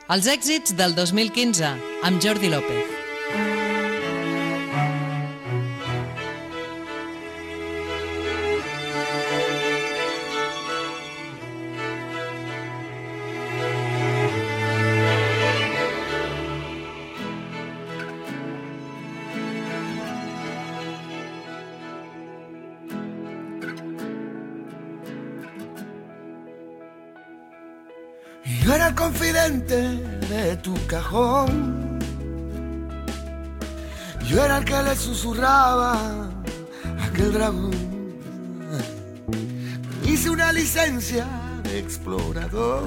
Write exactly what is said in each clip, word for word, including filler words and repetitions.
Els èxits del dos mil quinze, amb Jordi López. Yo era el confidente de tu cajón, yo era el que le susurraba a aquel dragón. Hice una licencia de explorador,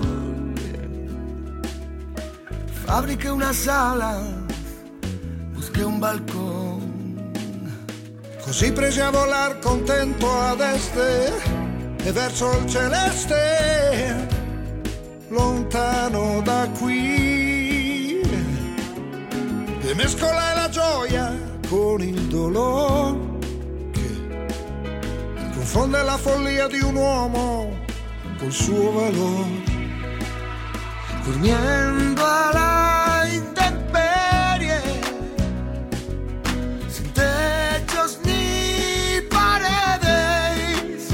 fabriqué una sala, busqué un balcón. Così presi a volar contento ad est e verso il celeste, lontano da qui, e mescolai la gioia con il dolore che confonde la follia di un uomo col suo valore. Durmiendo a la intemperie, sin techos ni paredes,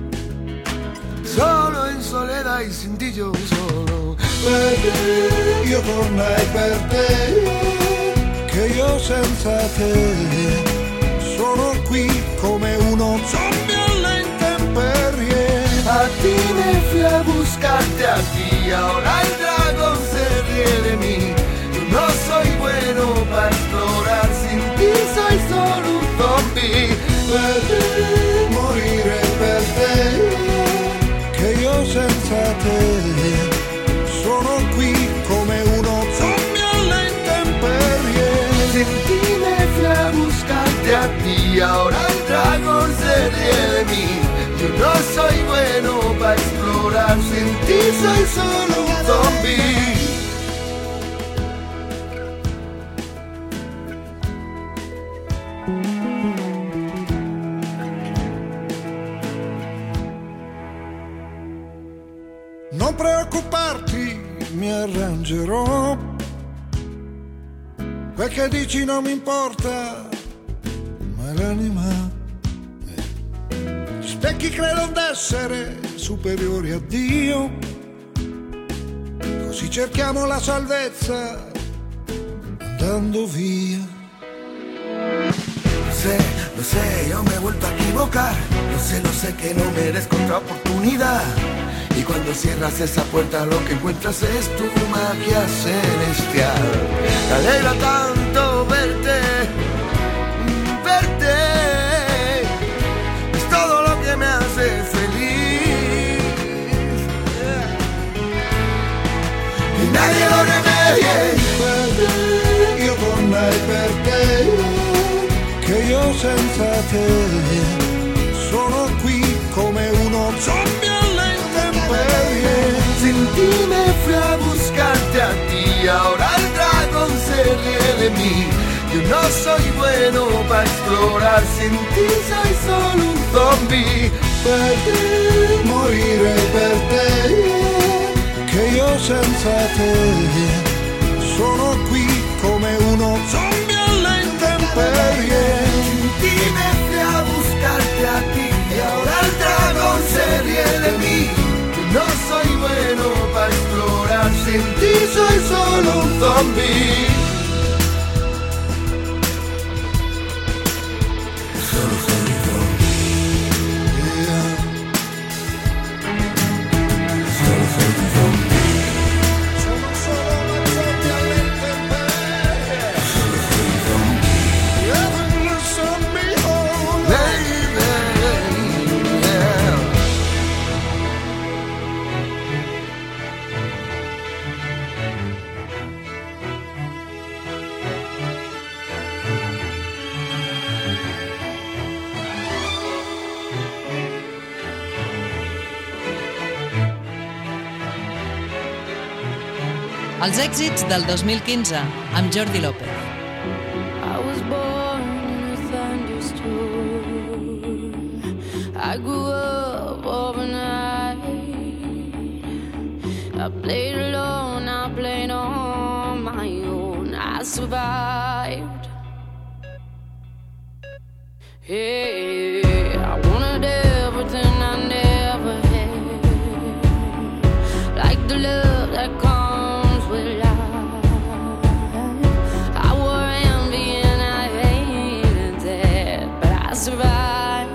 solo in soledad y sin ti yo solo. Per te, io tornai per te, che io senza te sono qui come uno zombie alle intemperie. A ti me fui a buscarte a ti, ahora el dragón se ríe de mí. Yo no soy bueno para explorar, sin ti soy solo un zombie. Per te, morire per te, che io senza te sono qui come uno zombie alle intemperie. Sin ti me fui a buscarte a ti, ahora el dragón se ríe de mí. Yo no soy bueno para explorar, sin ti soy solo un zombie. Non preoccuparti, mi arrangerò, quel che dici non mi importa, ma l'anima. Gli specchi credono d'essere superiori a Dio, così cerchiamo la salvezza andando via. Lo sé, lo sé, yo me he vuelto a equivocar. Lo sé, lo sé que no merezco otra oportunidad. Y cuando cierras esa puerta lo que encuentras es tu magia celestial. Me alegra tanto verte, verte. Es todo lo que me hace feliz. Y nadie lo remedie. Per te, io tornai per te, che io senza te sono qui come uno zombie alle intemperie. Sin ti me fui a buscarte a ti, ahora el dragón se ríe de mí. Yo no soy bueno para explorar, sin ti soy solo un zombie. Per te, morire per te, che io senza te sono qui come uno zombie alle intemperie. Sin ti me fui a buscarte a ti, y ahora el dragón se ríe de mí. Yo no soy bueno para explorar, sin ti soy solo un zombie. Solo soy un zombie. Solo soy un zombie. Sono solo una zombie alle intemperie. Solo soy un zombie. Living the zombie hole. Baby, yeah. Els èxits del dos mil quinze, amb Jordi López. I was born in a thunderstorm. I grew up overnight. I played alone, I played on survived. Hey, I wanted everything I never had, like the love that comes with life. I wore envy and I hated that, but I survived.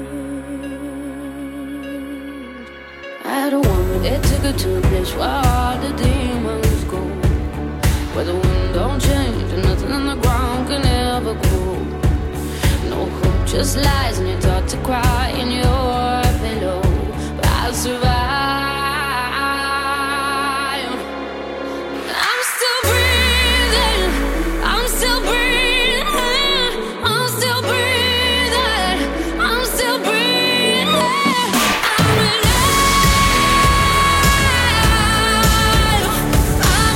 I had a woman that took her to a place where all the demons go, where the wind don't change and nothing on the ground can ever grow. No hope, just lies, and you're taught to cry in your pillow. But I survive. I'm still breathing. I'm still breathing. I'm still breathing. I'm still breathing. I'm alive. I'm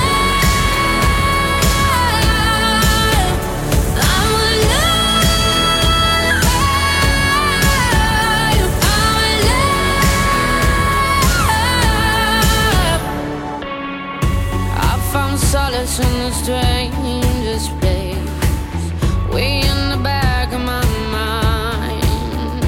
alive. I'm alive. Solace in the strangest place, way in the back of my mind.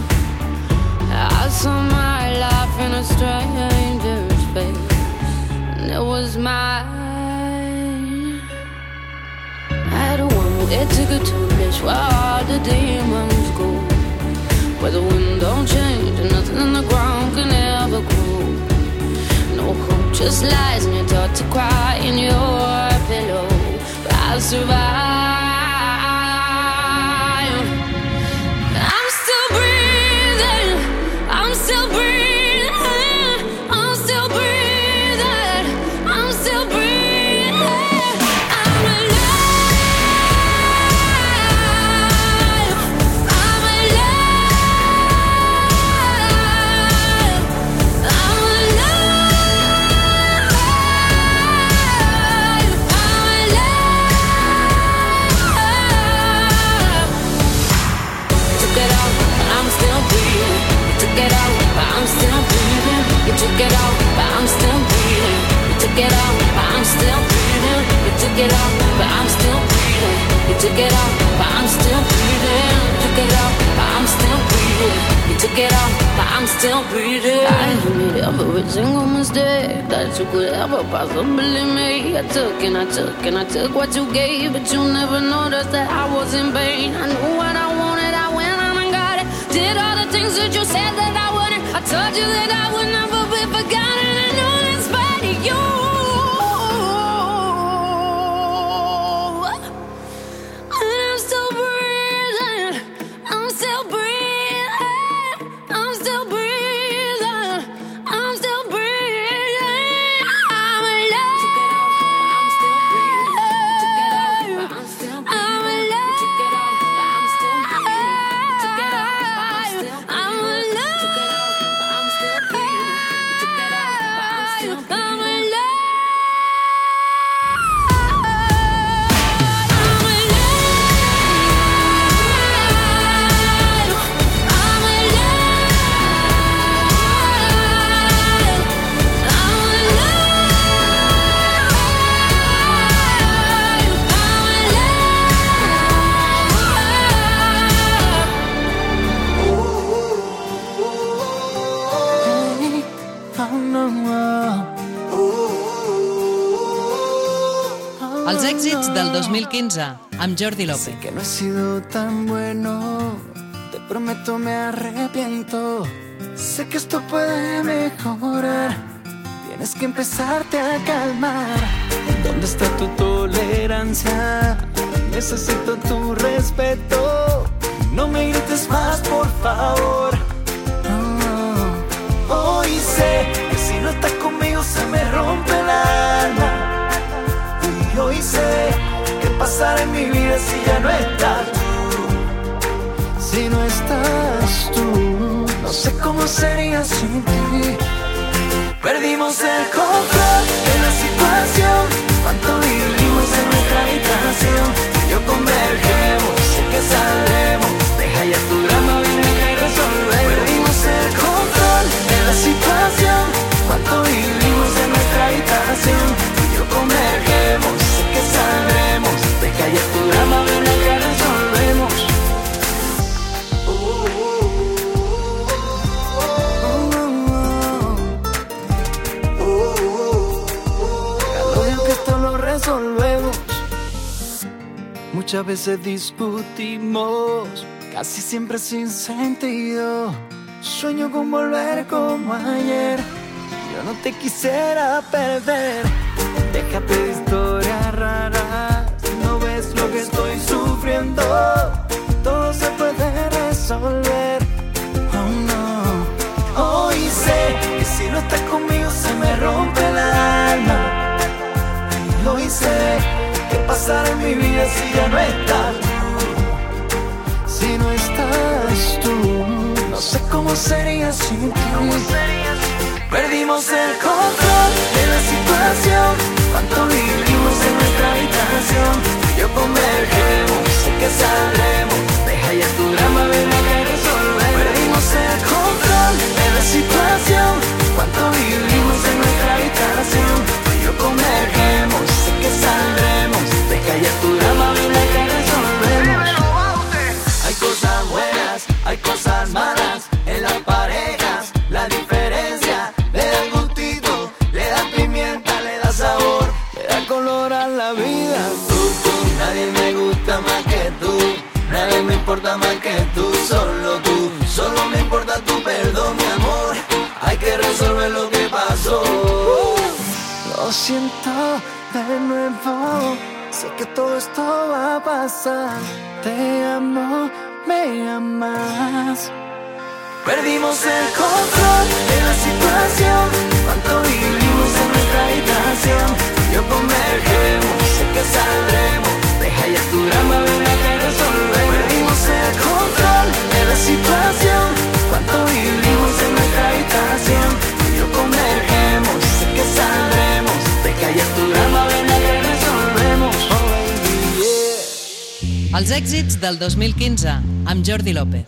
I saw my life in a stranger's face, and it was mine. I had a woman that took her to a place where all the demons go, where the wind don't change and nothing on the ground can ever grow. No hope, just lies, and you're taught to cry in your pillow. But I survive. I'm still breathing. I'm still breathing. I'm still breathing. I'm still breathing. I'm alive. I'm alive. I'm alive. It out, but I'm still breathing. You took it out, but I'm still breathing. You took it out, but I'm still breathing. You took it out, but I'm still breathing. You took it out, but I'm still breathing. You took it out, but I'm still breathing. You took it out, but I'm still breathing. I made every single mistake that you could ever possibly make. I took and I took and I took what you gave, but you never noticed that I was in pain. I knew what I wanted, I went on and got it. Did all the things that you said that I wouldn't. I told you that I would never be forgotten. I know in spite of you. And I'm still breathing. I'm still breathing. I'm still breathing. I'm still breathing. I'm alive. I'm still breathing. I'm still breathing. I'm alive. I'm still breathing. I'm alive. Els èxits del dos mil quinze, amb Jordi López. Sé que no he sido tan bueno, te prometo me arrepiento. Sé que esto puede mejorar, tienes que empezarte a calmar. ¿Dónde está tu tolerancia? Necesito tu respeto. No me grites más, por favor. Oh, hoy sé que si no estás conmigo se me rompe el alma. Y hoy sé qué pasará en mi vida si ya no estás tú. Si no estás tú, no sé cómo sería sin ti. Perdimos el control de la situación. Cuánto vivimos en nuestra habitación. Tú y yo convergemos, sé que saldremos. Deja ya tu drama, ven acá y resolver. Perdimos el control de la situación. Cuánto vivimos en nuestra habitación. Tú y yo convergemos, sé que saldremos. Muchas veces discutimos, casi siempre sin sentido. Sueño con volver como ayer. Yo no te quisiera perder. Déjate de historias raras. No ves lo que estoy sufriendo. Todo se puede resolver. Oh no. Hoy sé que si no estás conmigo se me rompe el alma. Y hoy sé que pasará en mi vida si ya no estás tú. Si no estás tú. No sé cómo sería sin ti. Perdimos el control de la situación. Cuánto vivimos en nuestra habitación. Yo convergemos, sé que saldremos. Deja ya tu drama, ven acá y resolver. Perdimos el control de la situación. Cuánto vivimos en nuestra habitación. Yo convergemos, sé que saldremos. Deja ya tu drama, ven acá y resolvemos. Hay cosas buenas, hay cosas malas en las parejas. La diferencia le da gustito, le da pimienta, le da sabor, le da color a la vida. Tú, tú, nadie me gusta más que tú. Nadie me importa más que tú, solo tú. Solo me importa tu perdón, mi amor. Hay que resolver lo que pasó. Lo siento de nuevo. Sé que todo esto va a pasar. Te amo, me amas. Perdimos el control de la situación. Cuánto vivimos en nuestra habitación. Yo convergemos, sé que saldremos. Deja ya tu drama, ven acá y resolver. Perdimos el control de la situación. Cuánto vivimos en nuestra habitación. Yo convergemos, sé que saldremos. Deja ya tu drama, ven acá y resolvemos. Oh baby, yeah. Els èxits del dos mil quinze amb Jordi López.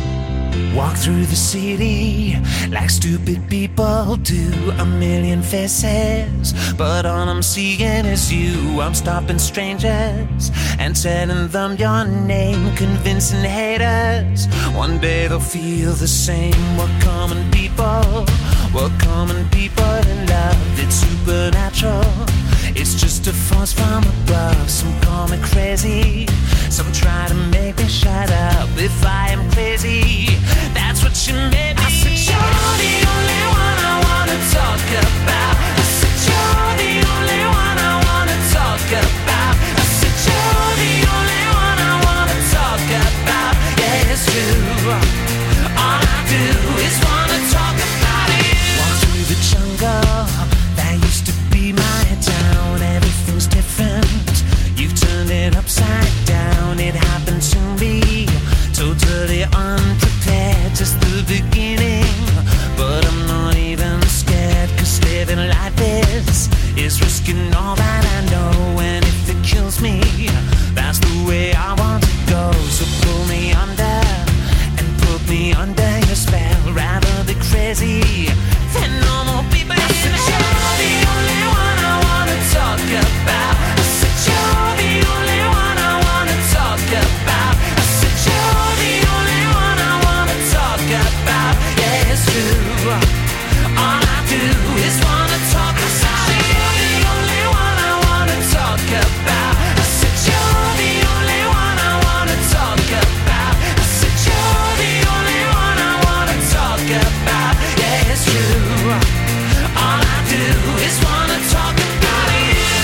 Walk through the city like stupid people do. A million faces, but all I'm seeing is you. I'm stopping strangers and telling them your name, convincing haters. One day they'll feel the same. We're common people, we're common people in love. It's supernatural, it's just a force from above. Some call me crazy, some try to make me shut up. If I am crazy, that's what you made me. I said you're the only one I wanna talk about. I said you're the only one I wanna talk about. I said you're the only one I wanna talk about. Yeah, it's true. All I do is wanna talk about you. Walk through the jungle, that used to be my town. Everything's different, you've turned it upside down. It happened to me, totally unprepared, just the beginning. But I'm not even scared, cause living like this is risking all that I know. And if it kills me, that's the way I want to go. So pull me under and put me under your spell. Rather be crazy than normal people. I said you're the only one I wanna talk about. I said you're the only one I wanna talk about. I said you're the only one I wanna talk about. Yeah, it's true. All I do is wanna talk about. You're the only one I wanna talk about. I said you're the only one I wanna talk about. I said you're the only one I wanna talk about. Yeah, it's true. All I do is wanna talk about you.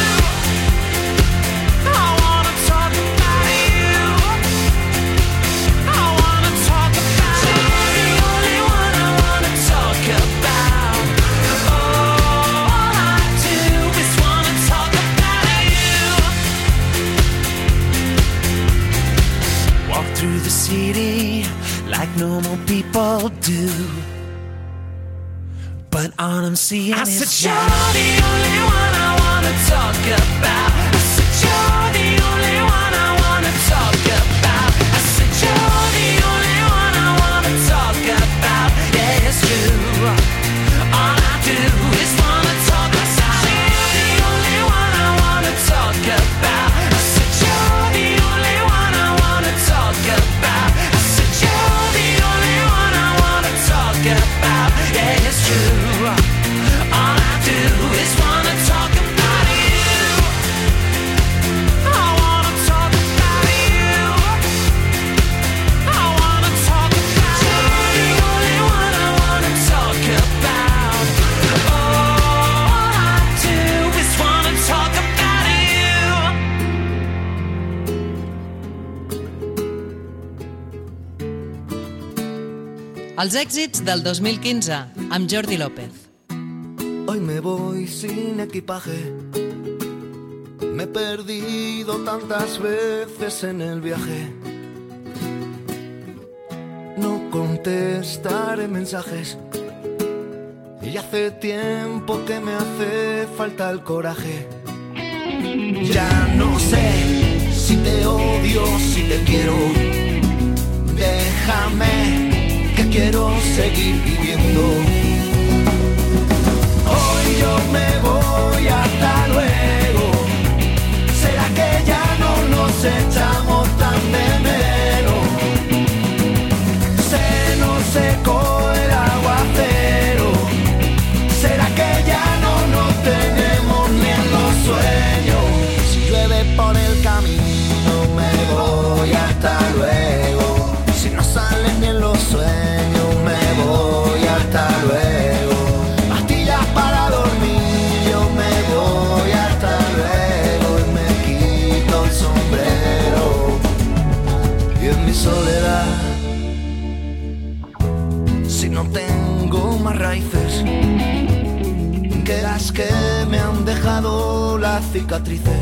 I wanna talk about you. I wanna talk about you. You're the only one I wanna talk about. All I do is wanna talk about you. Walk through the city like normal people do. But all I'm seeing I is said you're the only one I wanna talk about. I said you're the only one I wanna talk about. I said you're the only one I wanna talk about. Yeah, it's true. All I do is wanna talk about. You're the only one I wanna talk about. I said you're the only one I wanna talk about. I said you're the only one I wanna talk about. Yeah, it's true. All I do is wanna talk Els èxits del dos mil quinze, amb Jordi López. Hoy me voy sin equipaje. Me he perdido tantas veces en el viaje. No contestaré mensajes. Y hace tiempo que me hace falta el coraje. Ya no sé si te odio, si te quiero. Déjame, que quiero seguir viviendo. Hoy yo me voy, hasta luego. ¿Será que ya no nos echamos tan de menos? Se nos secó el aguacero. ¿Será que ya no nos tenemos ni en los sueños? Si llueve por el camino me voy, hasta luego. Si no sale ni en los sueños me voy, hasta luego. Pastillas para dormir, yo me voy, hasta luego. Y me quito el sombrero y en mi soledad, si no tengo más raíces que las que me han dejado las cicatrices,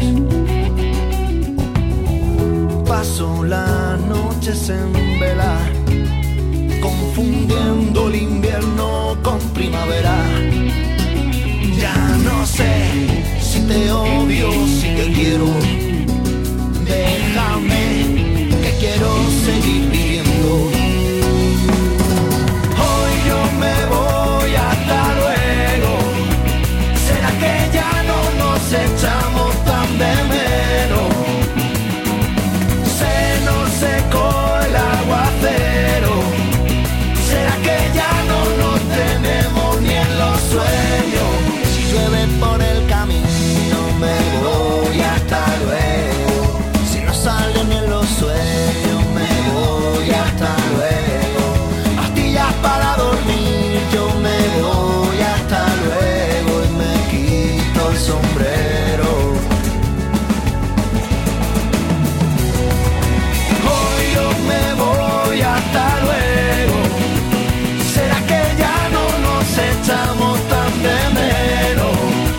paso las noches en vela, confundiendo el invierno con primavera. Ya no sé si te odio, si te quiero. Déjame, que quiero seguir viviendo. Hoy yo me voy, hasta luego. ¿Será que ya no nos echamos tan de menos? Se nos secó el aguacero. ¿Será que ya no nos tenemos ni en los sueños? Si llueve por el camino me voy, hasta luego. Si no sale ni en los sueños me voy, hasta luego. Pastillas para dormir, yo me voy, hasta luego. Y me quito el sombrero. Hoy yo me voy, hasta luego. ¿Será que ya no nos echamos tan de menos?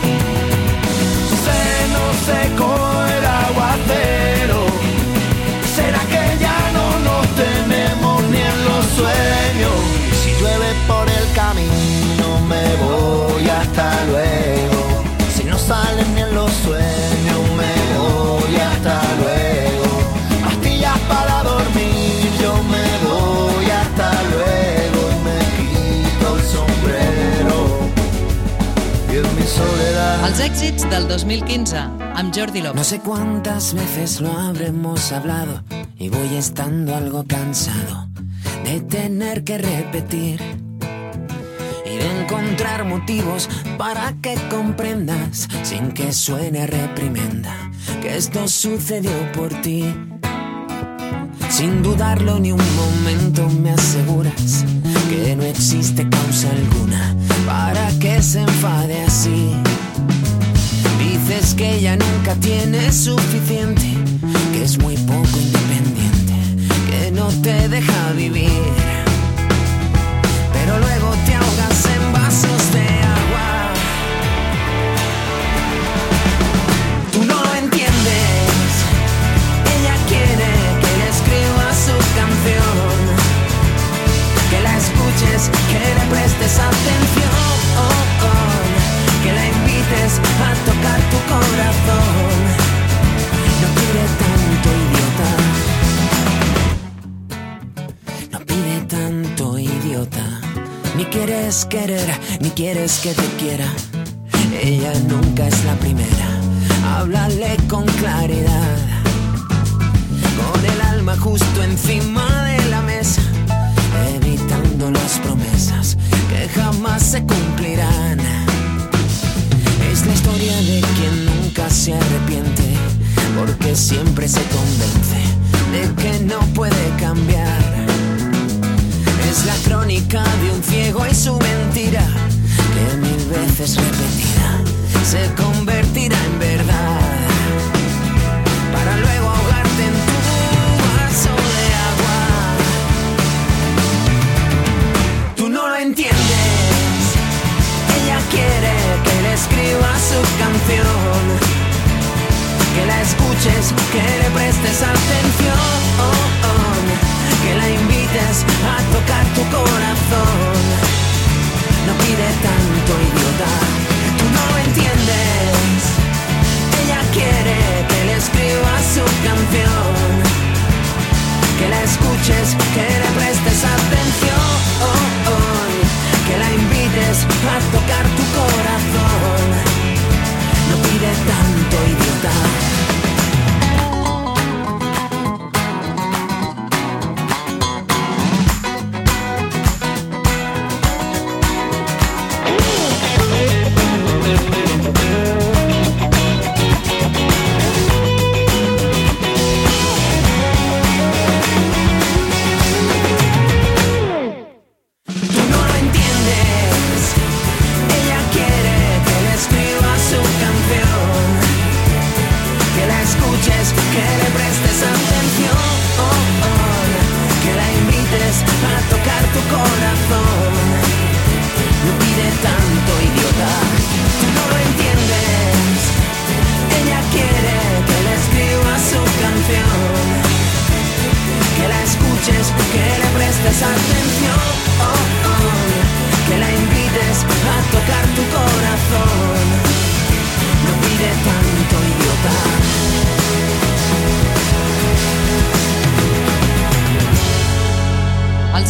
Se nos secó el aguacero. ¿Será que ya no nos tenemos ni en los sueños? Si llueve por el camino me voy, hasta luego. Si no salen ni en los sueños me voy, hasta luego. Pastillas para dormir, yo me voy, hasta luego. Y me quito el sombrero y en mi soledad. Els èxits del dos mil quinze, amb Jordi López. No sé cuántas veces lo habremos hablado y voy estando algo cansado de tener que repetir y de encontrar motivos para que comprendas, sin que suene reprimenda, que esto sucedió por ti. Sin dudarlo ni un momento me aseguras que no existe causa alguna para que se enfade así. Dices que ella nunca tiene suficiente, que es muy poco independiente, que no te deja vivir. Pero luego te ahogas en vasos de agua. Tú no lo entiendes. Ella quiere que le escribas su canción, que la escuches, que le prestes atención, que la invites a tocar tu corazón. No pide tanto, idiota. No pide tanto, idiota. Ni quieres querer, ni quieres que te quiera. Ella nunca es la primera. Háblale con claridad, con el alma justo encima de la mesa, evitando las promesas que jamás se cumplirán. Es la historia de quien nunca se arrepiente, porque siempre se convence de que no puede cambiar. Es la crónica de un ciego y su mentira, que mil veces repetida se convertirá en verdad, para luego ahogarte en tu vaso de agua.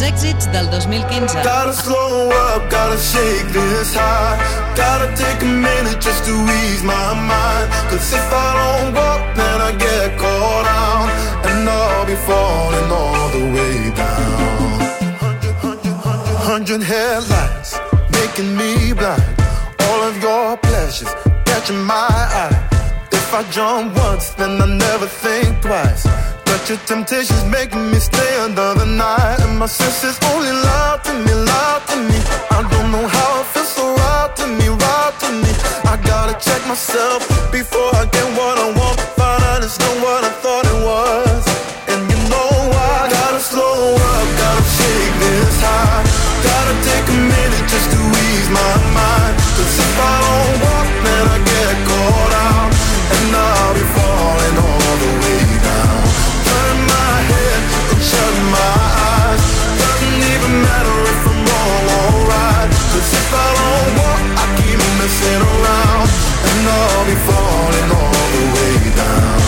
èxits del dos mil quinze. Gotta slow up, gotta shake this high. Gotta take a minute just to ease my mind. Cause if I don't walk, then I get caught out. And I'll be falling all the way down. Hundred, hundred, hundred, hundred headlights making me blind. All of your pleasures catching my eye. If I jump once, then I never think twice. But your temptation's making me stay another night. And my senses only lie to me, lie to me. I don't know how it feels so right to me, right to me. I gotta check myself before I get what I want. Find out it's not what I thought it was. And you know I gotta slow up, gotta shake this high. Gotta take a minute just to ease my mind. Cause if I don't walk, then I get caught out. And I'll be falling all the way down. Turn my head and shut my eyes. Doesn't even matter if I'm wrong or right. Cause if I don't walk, I keep messing around. And I'll be falling all the way down.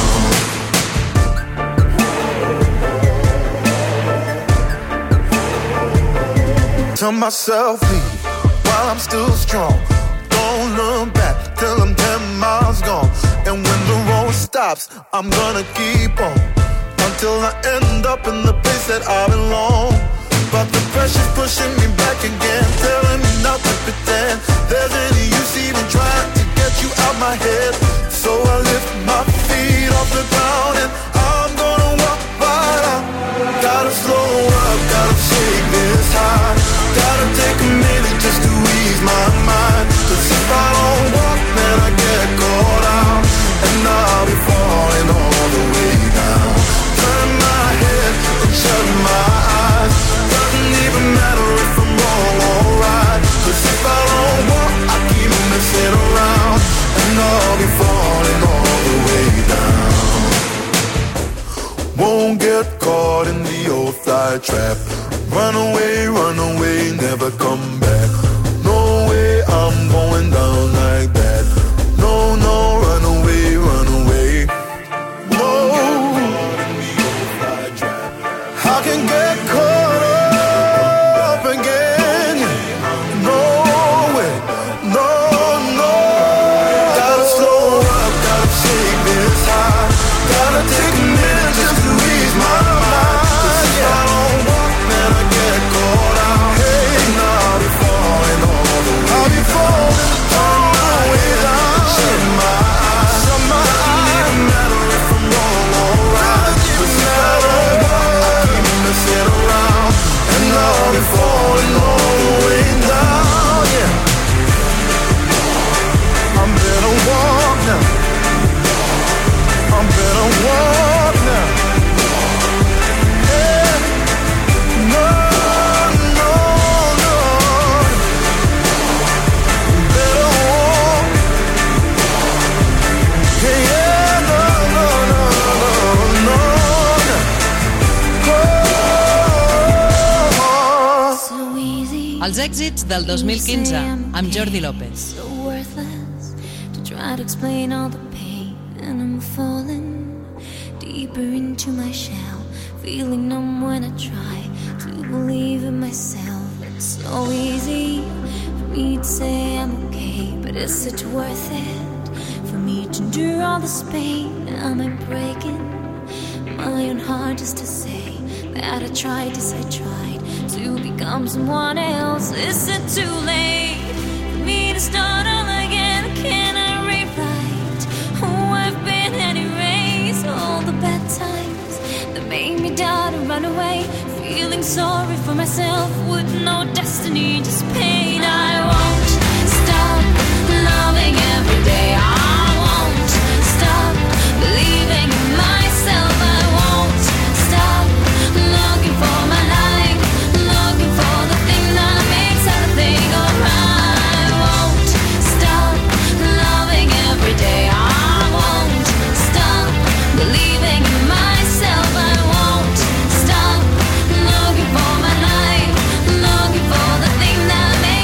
Tell myself leave while I'm still strong. Don't look back till I'm ten miles gone. And when the road stops, I'm gonna keep on until I end up in the place that I belong. But the pressure's pushing me back again, telling me not to pretend there's any use even trying to get you out my head. So I lift my feet off the ground and I'm gonna walk right out. Gotta slow up, gotta shake this high. Gotta take a minute just to ease my mind. Cause if I don't walk, then I get caught out. And I'll be falling all the way down. Turn my head and shut my eyes. Doesn't even matter if I'm wrong or right. Cause if I don't walk, I keep messing around. And I'll be falling all the way down. Won't get caught in the old fly trap. Run away, run away, never come back. No way, I'm going down like that. No, no, run away, run away. No, I can get caught up again. No way, no, no. Gotta slow up, gotta shake this high. Gotta take a minute just to ease my mind. Cause if I don't walk, then I get caught out. Hey, and I'll be falling all the way. I'll be falling all the way down. Shut my eyes, shut my eyes. It doesn't matter if I'm wrong or right. Cause if I don't walk, I keep messing around. And I'll be falling all the way down, yeah. I'm better walk now. I'm better walk now. Yeah. No, no, no. Better walk. Yeah, yeah, no, no, no, no, no. So easy. Els èxits del dos mil quinze, amb Jordi López. So worthless to try to explain all the pain, and I'm falling deeper into my shell, feeling numb when I try to believe in myself. It's so easy for me to say I'm okay, but is it worth it for me to endure all this pain? Am I breaking my own heart just to say that I tried, yes I tried to become someone else? Is it too late for me to start all again? Can I rewrite who I've been and erase all the bad times that made me doubt and run away, feeling sorry for myself with no destiny, just pain? I won't stop loving every day. I won't stop believing in myself. I won't stop looking for my life, looking for the thing that makes everything alright. I won't stop loving every day. I won't stop believing in myself. I won't stop looking for my life, looking for the thing that makes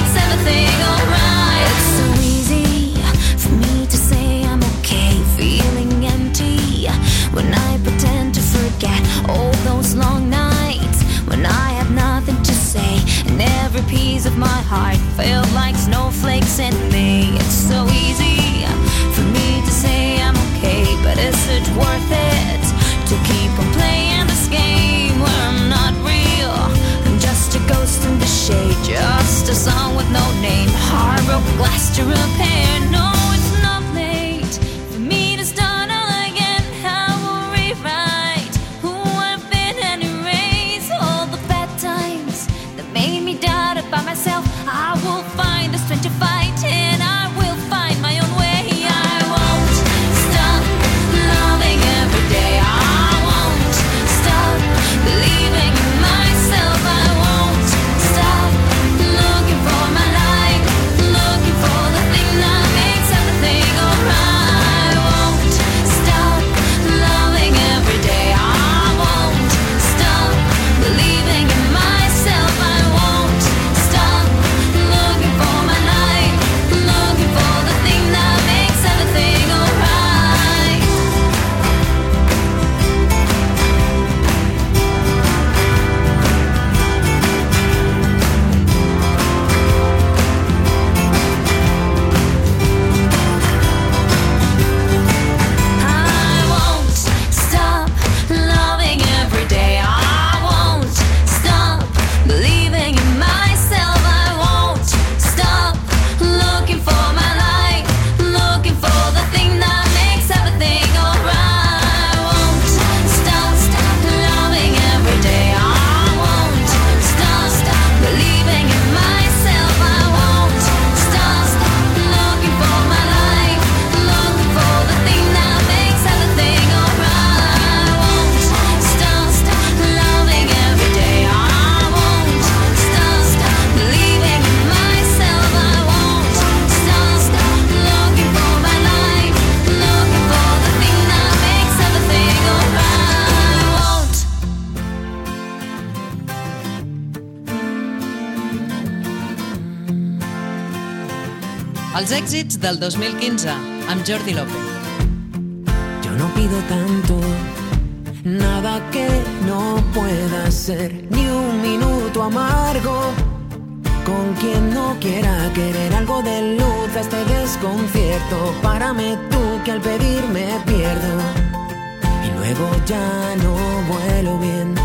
Els èxits del dos mil quinze, amb Jordi López. Yo no pido tanto, nada que no pueda ser, ni un minuto amargo. Con quien no quiera querer algo de luz a este desconcierto. Párame tú que al pedir me pierdo y luego ya no vuelo bien.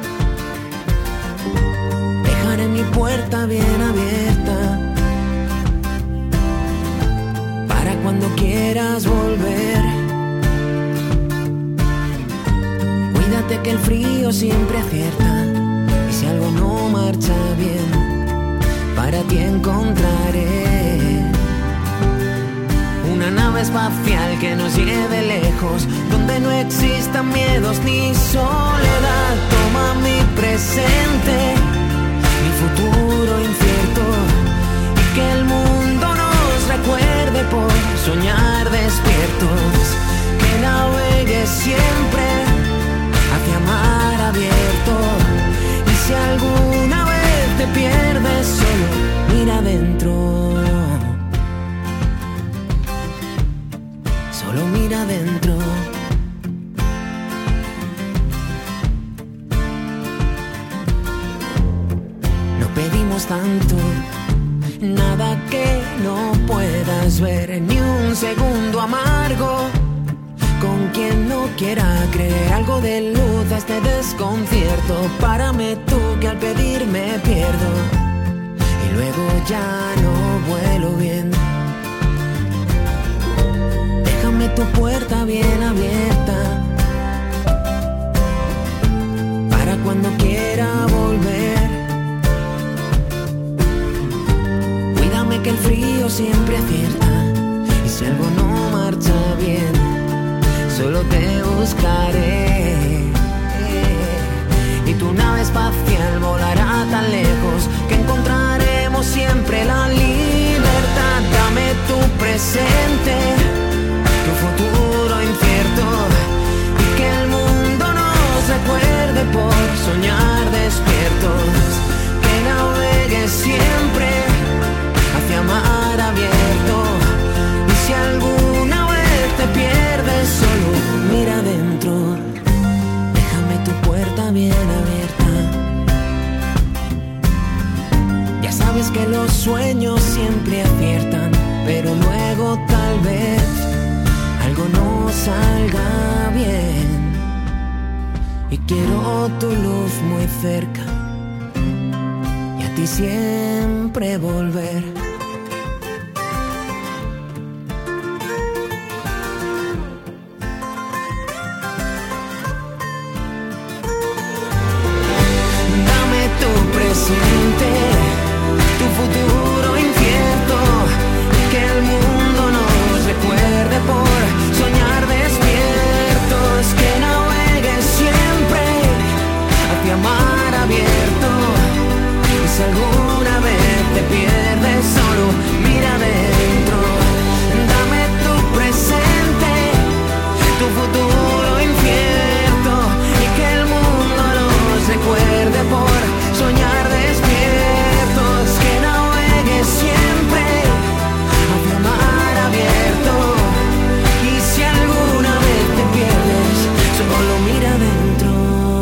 Dejaré mi puerta bien abierta para cuando quieras volver. Cuídate que el frío siempre acierta y si algo no marcha bien, para ti encontraré una nave espacial que nos lleve lejos, donde no existan miedos ni soledad. Toma mi presente, mi futuro incierto, y que el mundo nos recuerde por soñar despiertos. Que navegue siempre hacia mar abierto, y si alguna vez te pierdes, solo mira adentro. Solo mira adentro. No pedimos tanto, nada que no puedas ver, ni un segundo amargo. Con quien no quiera creer algo de luz a este desconcierto. Párame tú que al pedir me pierdo y luego ya no vuelo bien. Déjame tu puerta bien abierta para cuando quiera volver. Cuídame que el frío siempre acierta y si algo no marcha bien, solo te buscaré, y tu nave espacial volará tan lejos que encontraremos siempre la libertad. Dame tu presente, tu futuro incierto, y que el mundo nos recuerde por soñar despiertos. Que navegue siempre hacia mar abierto, y si alguna vez te pierdes, solo mira adentro. Déjame tu puerta bien abierta. Ya sabes que los sueños siempre aciertan, pero luego tal vez algo no salga bien. Y quiero tu luz muy cerca y a ti siempre volver. Tu futuro incierto, y que el mundo nos recuerde por soñar despiertos. Que navegue siempre hacia mar abierto, y si alguna vez te pierdes, solo mira adentro. Dame tu presente, tu futuro incierto, y que el mundo nos recuerde por soñar despiertos. Que navegue siempre hacia mar abierto, y si alguna vez te pierdes, solo mira adentro.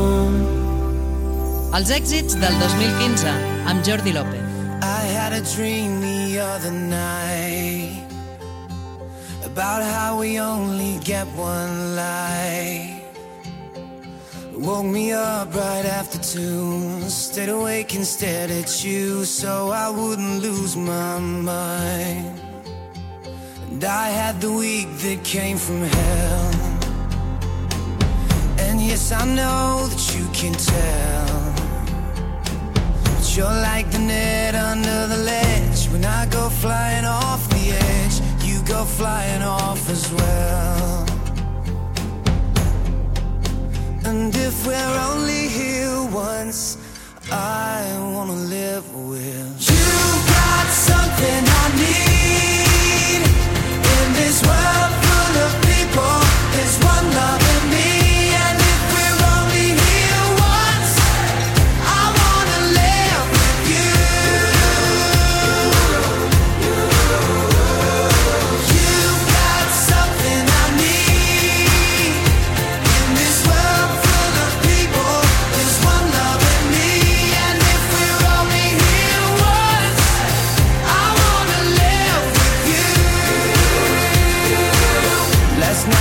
Els èxits del dos mil quinze, amb Jordi López. I had a dream the other night about how we only get one life. Woke me up right after two, stayed awake and stared at you so I wouldn't lose my mind. And I had the week that came from hell, and yes, I know that you can tell, but you're like the net under the ledge. When I go flying off the edge, you go flying off as well. And if we're only here once, I wanna live with you. Got something I need in this world full of people. There's one loving me, and if we're only here once, I wanna live with you.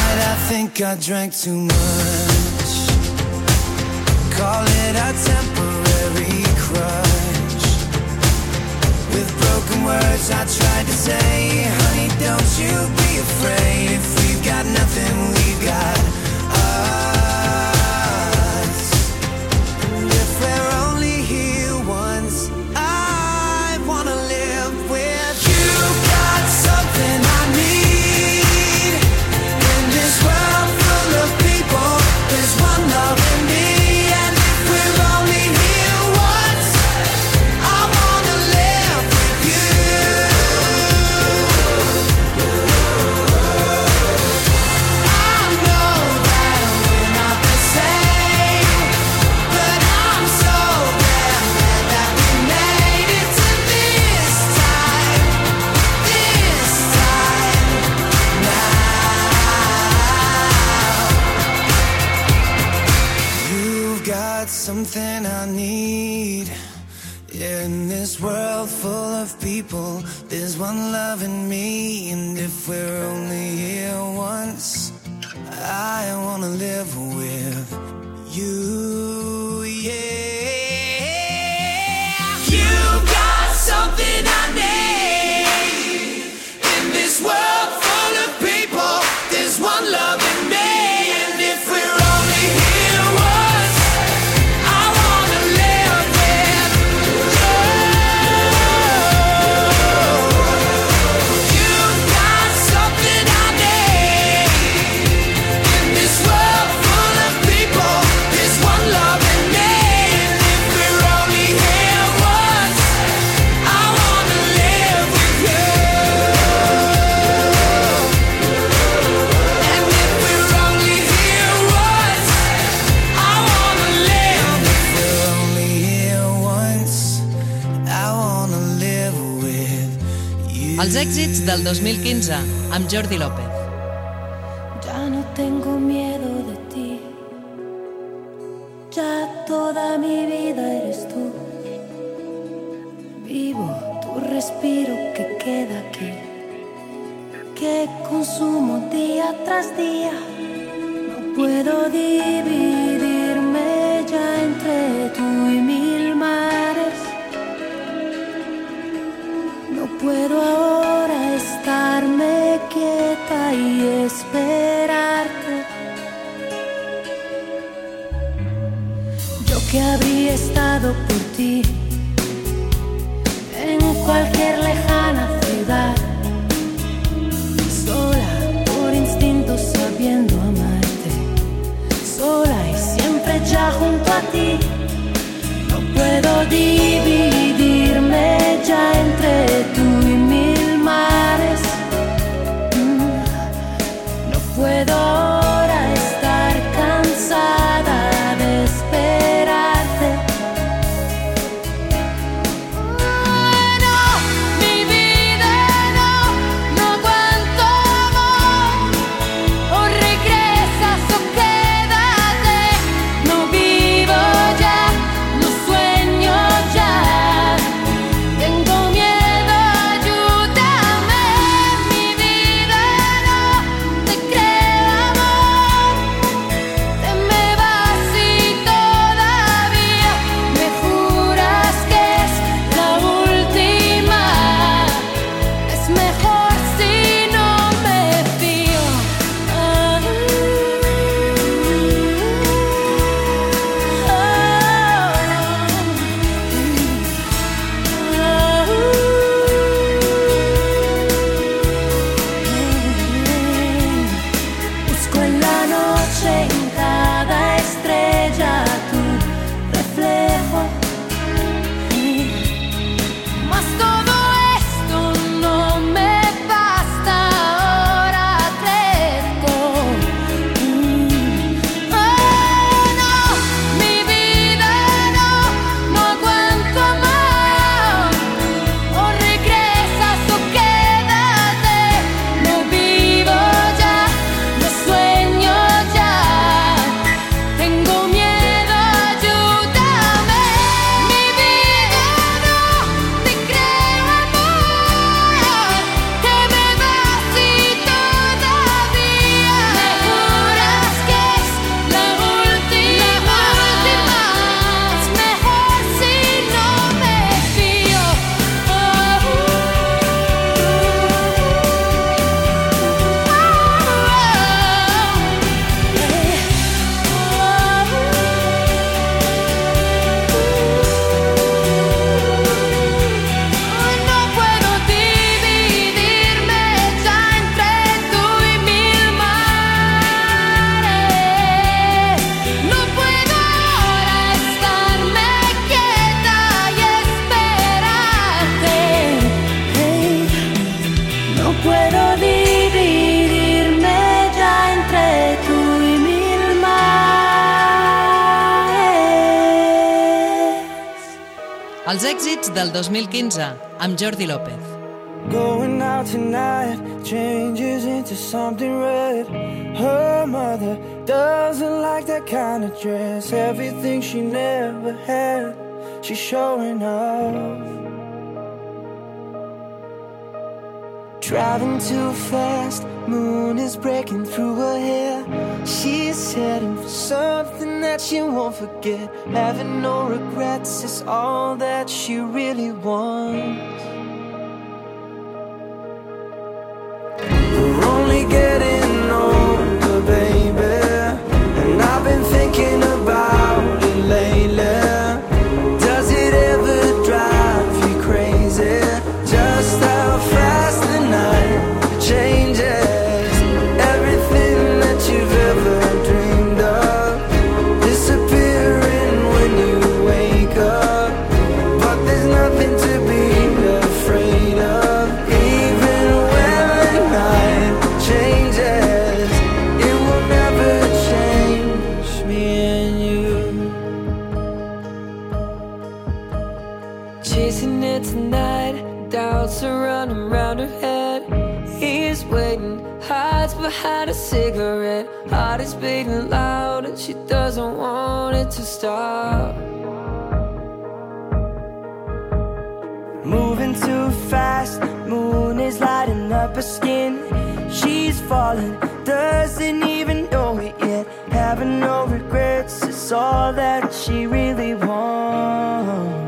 night I think I drank too much. Call it a temporary crush. With broken words I tried to say, honey, don't you be afraid. If we've got nothing, we've got us. And if we're only here once, I wanna live with you. Got something I need. In this world full of people, there's one love in me. And if we're only here once, I wanna live with you. I know that we're not the same, but I'm so damn glad that we made it to this time, this time now. You've got something I need. In this world full of people, there's one love in me. And if we're only here once, I wanna live with you, yeah. You've got something I need. In this world full of people, there's one love in me. And if we're only here once, I wanna live with you. You've got something I need. In this world full of people, there's one love in me. And if we're only here once, I wanna live with you. And if we're only here once, I wanna live. If we're only here once, I wanna live with you. Els èxits del dos mil quinze, amb Jordi López. Ya no tengo miedo de ti, ya toda mi vida eres tú. Vivo tu respiro que queda aquí, que consumo día tras día. No puedo dividirme ya entre tú y mil mares. No puedo ahora estarme quieta y esperarte. Yo que habría estado por ti en cualquier lejana ciudad, sola por instinto sabiendo amarte, sola y siempre ya junto a ti. No puedo dividirme ya entre tú y mil mares. Mm. No puedo ahora estar cansada de esperarte. Oh, no, mi vida no, no aguanto amor. O regresas o quédate. No vivo ya, no sueño ya. Tengo miedo, ayúdame. Mi vida no te creo amor. Els èxits del dos mil quinze, amb Jordi López. Going out tonight changes into something red. Her mother doesn't like that kind of dress. Everything she never had, she's showing off. Driving too fast, moon is breaking through her hair. She's heading for something that she won't forget. Having no regrets is all that she really wants. We're only getting older, baby, and I've been thinking about it lately. Does it ever drive you crazy? Just how fast the night changes. Everything that you've ever dreamed of disappearing when you wake up. But there's nothing to be afraid of. Even when the night changes, it will never change me and you. Chasing it tonight, doubts are running round her head. He's waiting, hides behind a cigarette. Heart is beating loud and she doesn't want it to stop. Moving too fast, moon is lighting up her skin. She's falling, doesn't even know it yet. Having no regrets is all that she really wants.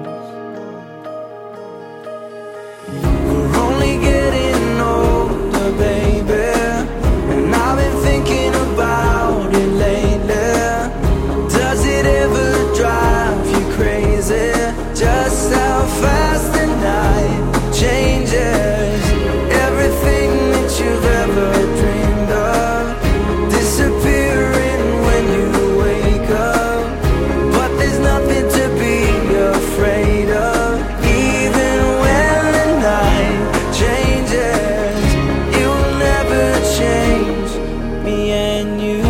We're only getting older, baby, and I've been thinking about it lately. Does it ever drive you crazy? Just how fast the night changes. Everything that you've ever dreamed of disappearing when you wake up. But there's nothing to be afraid of. Even when the night changes, it will never change me and you.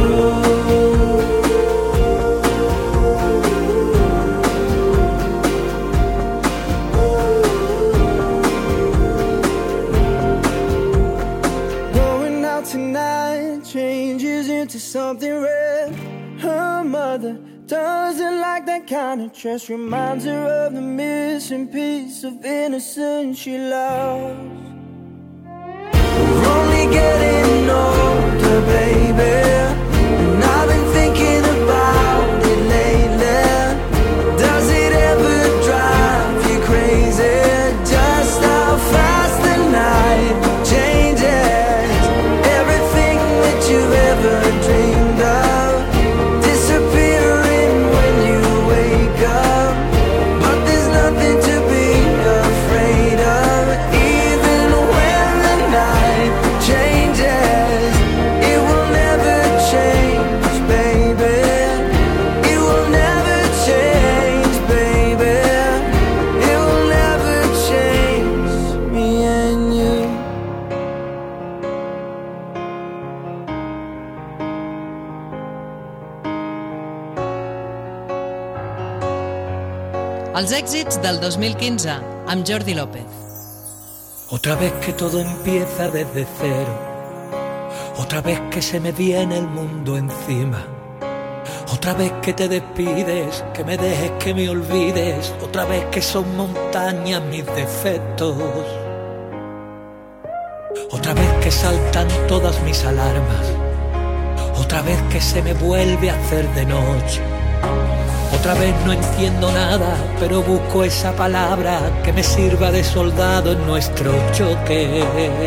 Going out tonight changes into something red. Her mother doesn't like that kind of dress. Reminds her of the missing piece of innocence she lost. We're only getting older, baby, and I've been thinking about it lately. Does it ever drive you crazy? Just how fast the night changes. Everything that you've ever dreamed of disappearing when you wake up. But there's nothing to be afraid of. Even when the night changes, it will never change, baby. It will never change, baby. It will never change me and you. Els èxits del dos mil quinze, amb Jordi López. Otra vez que todo empieza desde cero. Otra vez que se me viene el mundo encima. Otra vez que te despides, que me dejes, que me olvides. Otra vez que son montañas mis defectos. Otra vez que saltan todas mis alarmas. Otra vez que se me vuelve a hacer de noche. Otra vez no entiendo nada, pero busco esa palabra que me sirva de soldado en nuestro choque.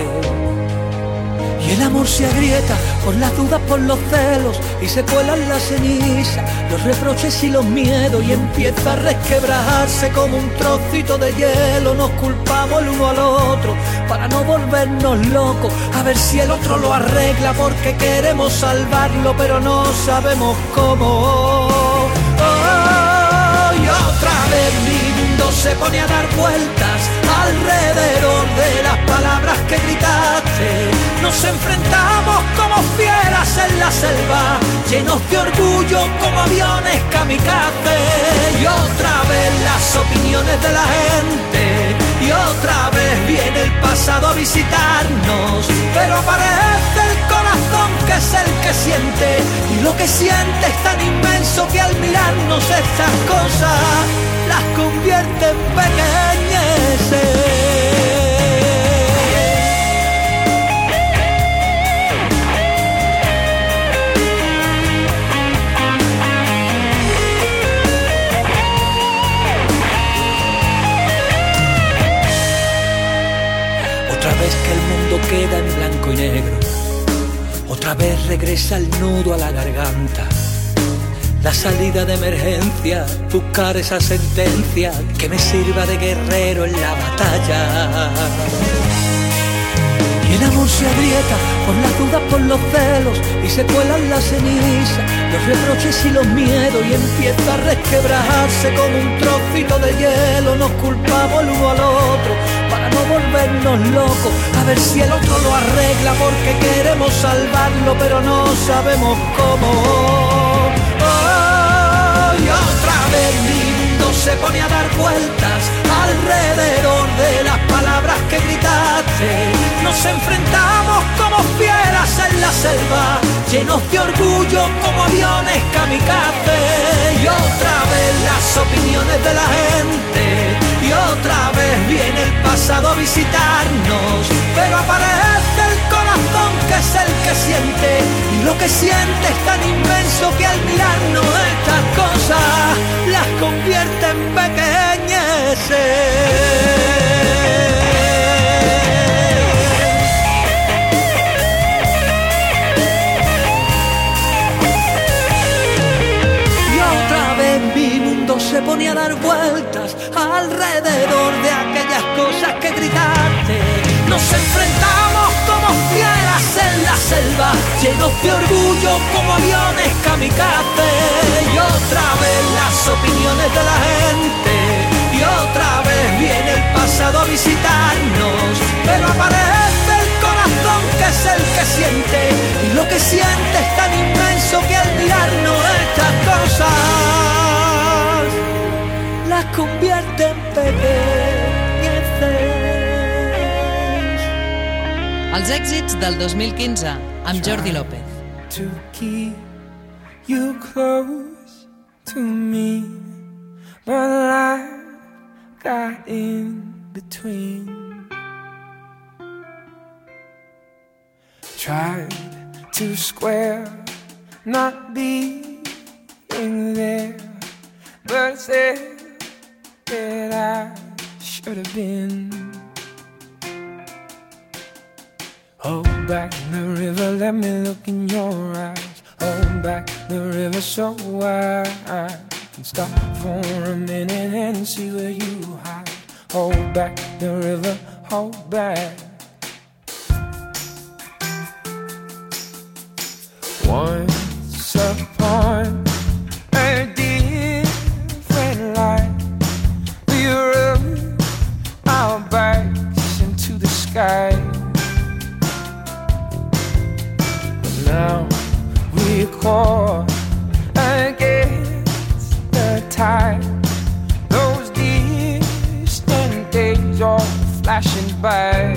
Y el amor se agrieta por las dudas, por los celos, y se cuelan las cenizas, los reproches y los miedos, y empieza a resquebrajarse como un trocito de hielo. Nos culpamos el uno al otro para no volvernos locos, a ver si el otro lo arregla porque queremos salvarlo, pero no sabemos cómo. Oh, y otra vez mi mundo se pone a dar vueltas alrededor de las palabras que gritaste. Nos enfrentamos como fieras en la selva, llenos de orgullo como aviones kamikaze. Y otra vez las opiniones de la gente, y otra vez viene el pasado a visitarnos, pero aparece el corazón que es el que siente, y lo que siente es tan inmenso que al mirarnos estas cosas las convierte en pequeñeces. Otra vez que el mundo queda en blanco y negro, otra vez regresa el nudo a la garganta, la salida de emergencia, buscar esa sentencia que me sirva de guerrero en la batalla. Y el amor se agrieta por las dudas, por los celos, y se cuelan las cenizas, los reproches y los miedos, y empieza a resquebrajarse como un trocito de hielo. Nos culpamos el uno al otro para no volvernos locos, a ver si el otro lo arregla porque queremos salvarlo, pero no sabemos cómo. Oh, y otra vez mi mundo se pone a dar vueltas alrededor de las palabras que gritaste. Nos enfrentamos como fieras en la selva, llenos de orgullo como aviones kamikaze. Y otra vez las opiniones de la gente, y otra vez viene el pasado a visitarnos, pero aparece el corazón que es el que siente, y lo que siente es tan inmenso que al mirarnos estas cosas las convierte en pequeñeces. Se pone a dar vueltas alrededor de aquellas cosas que gritaste. Nos enfrentamos como fieras en la selva, llenos de orgullo como aviones kamikaze. Y otra vez las opiniones de la gente, y otra vez viene el pasado a visitarnos, pero aparece el corazón que es el que siente, y lo que siente es tan inmenso que al mirarnos estas cosas las convierte en pequeñeces. Els èxits del dos mil quinze amb Jordi López. To keep you close to me, but life got in between. Tried to square not being there, but said that I should have been. Hold back the river, let me look in your eyes. Hold back the river so I can stop for a minute and see where you hide. Hold back the river, hold back. Once upon a different life, we rubbed our backs into the sky. But now we're caught against the tide. Those distant days are flashing by.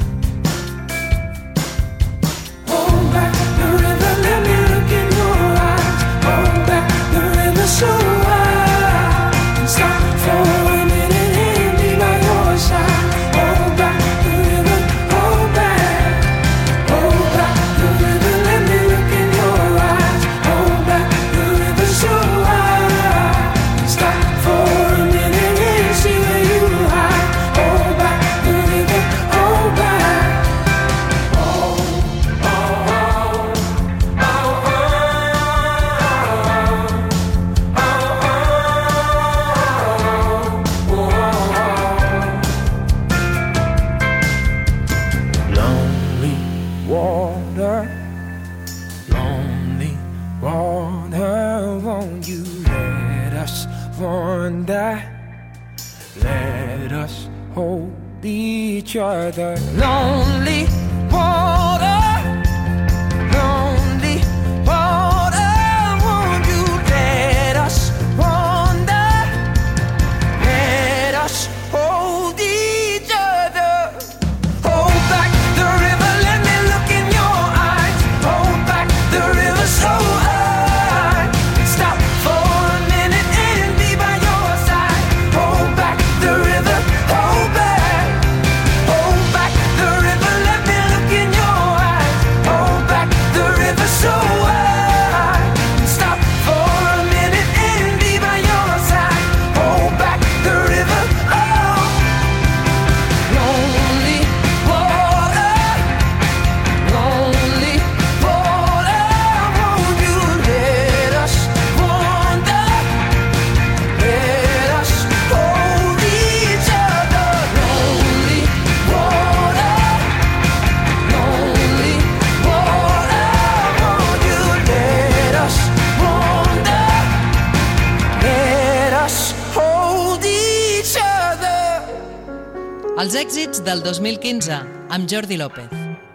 Hold back the river, let me look in your eyes. Hold back the river so I can stop for a minute and be by your side. Hold back the river, hold back. Hold back the river, let me look in your eyes. Hold back the river so I can stop for a minute and see where you hide. Hold back the river, hold back. Oh, oh, oh, oh, oh, oh, oh. Lonely water, lonely water, won't you let us wander? Let us hold each other. Lonely water, lonely water, Els èxits del dos mil quinze, amb Jordi López.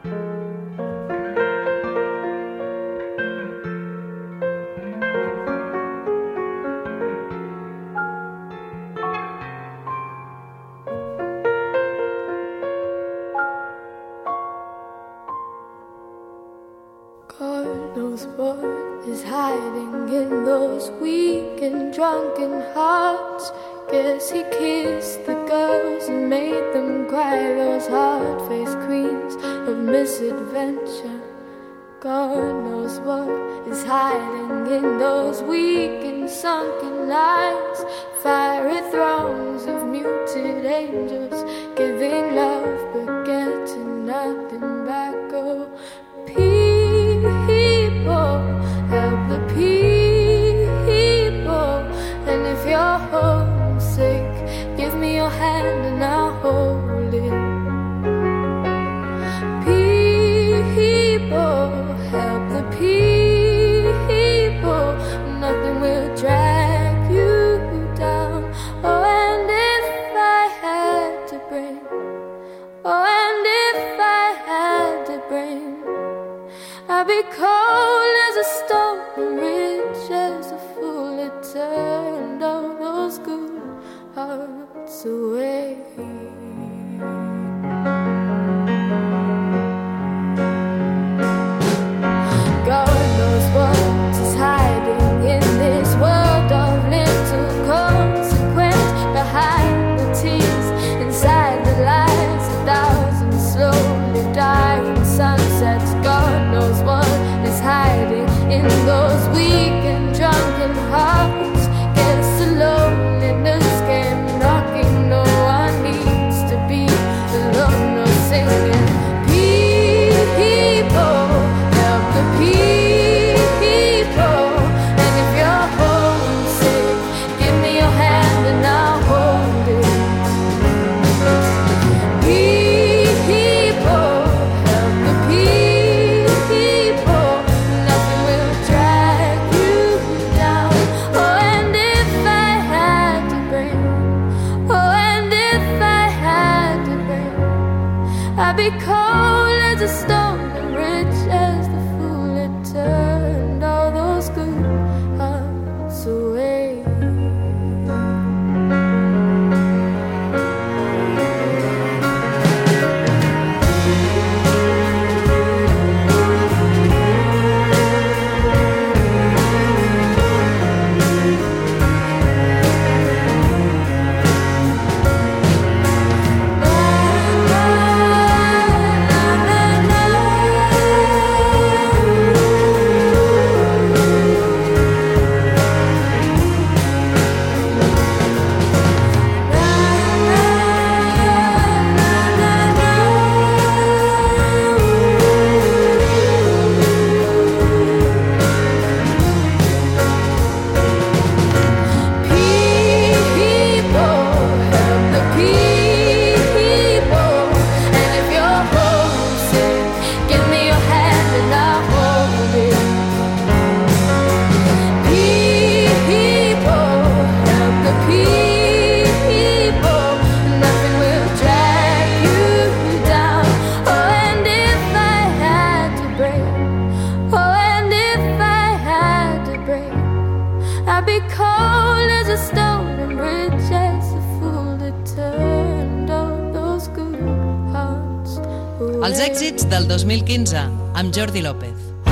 God knows what is hiding in those weak and drunken hearts. Guess he kissed the girls and made them cry, those hard-faced queens of misadventure. God knows what is hiding in those weak and sunken eyes. Fiery thrones of muted angels giving love but getting nothing back. Oh, people, help the people. And if you're homesick, give me your hand and I'll hold it. People, help the people. Nothing will drag you down. Oh, and if I had to bring, oh, and if I had to bring, I'd be cold as a stone and rich as a fool. It turned all those good hearts away. God knows what is hiding in this world of little consequence. Behind the tears, inside the lies, a thousand slowly dying sunsets. God knows what is hiding in those weak and drunken hearts. Guess the loneliness came knocking. No one needs to be alone or singing. People, help the people. And if you're homesick, give me your hand and I'll hold it. People, help the people. Nothing will drag you down. Oh, and if I had to bring, oh, and if I had to bring, I'd be cold as a stone and rich as the fool. It turned all those good hearts away. Els èxits del dos mil quinze, amb Jordi López.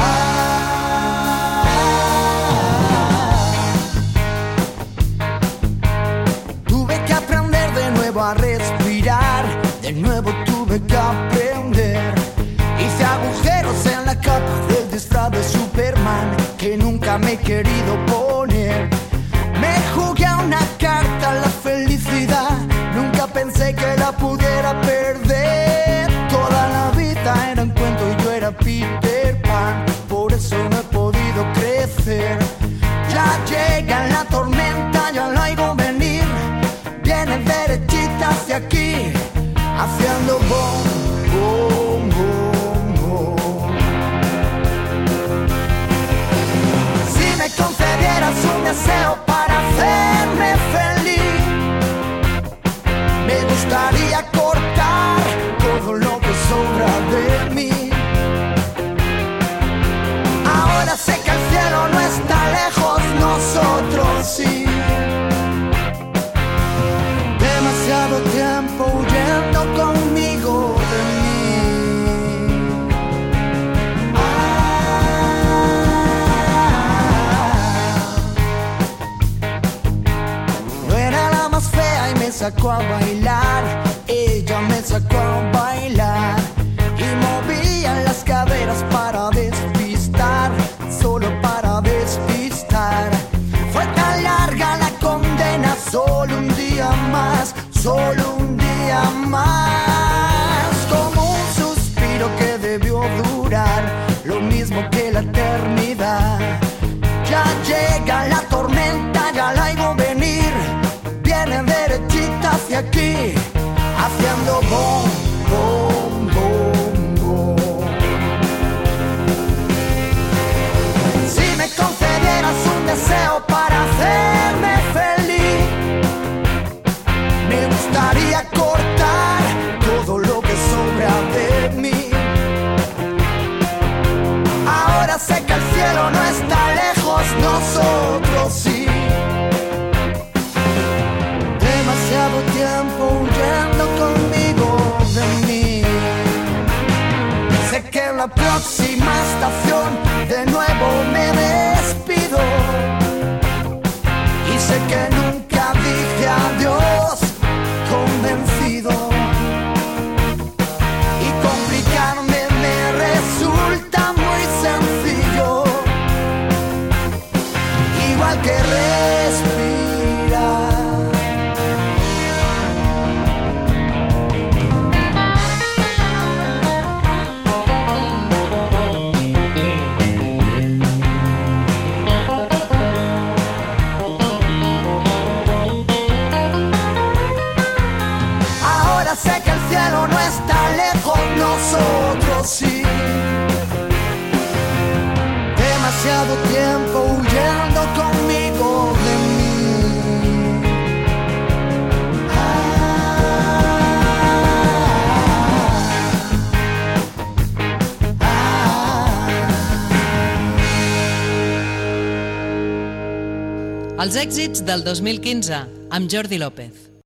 Tuve que aprender de nuevo a respirar, de nuevo tuve que aprender. Hice agujeros en la capa del disfraz de Superman que nunca me he querido poner. Me jugué a una carta a la felicidad, nunca pensé que la pudiera perder. Toda la vida era un cuento y yo era Peter Pan, por eso no he podido crecer. Ya llega la tormenta, ya la oigo venir, viene derechita hacia aquí, haciendo bom, bom, bom, bom. Si me concedieras un deseo para hacerme feliz, me gustaría cortar sacó a bailar, ella me sacó a bailar y movía las caderas para despistar, solo para despistar. Fue tan larga la condena, solo un día más, solo un día más, como un suspiro que debió durar lo mismo que la eternidad. Ya llega la tormenta, ya la oigo venir, viene derechita hacia aquí, haciendo bom, bom, bom, bom. Si me concedieras un deseo para hacerme feliz, me gustaría cortar todo lo que sobra de mí. Ahora sé que el cielo no está lejos, nosotros sí. Demasiado tiempo huyendo conmigo de mí. Sé que en la próxima estación de nuevo me despido. Y sé que nunca dije adiós convencido. Y complicarme me resulta muy sencillo, igual que respirar. Ahora sé que el cielo no está lejos, nosotros sí. Demasiado tiempo huyendo conmigo de mí. Ah, ah. Els èxits del dos mil quinze amb Jordi López.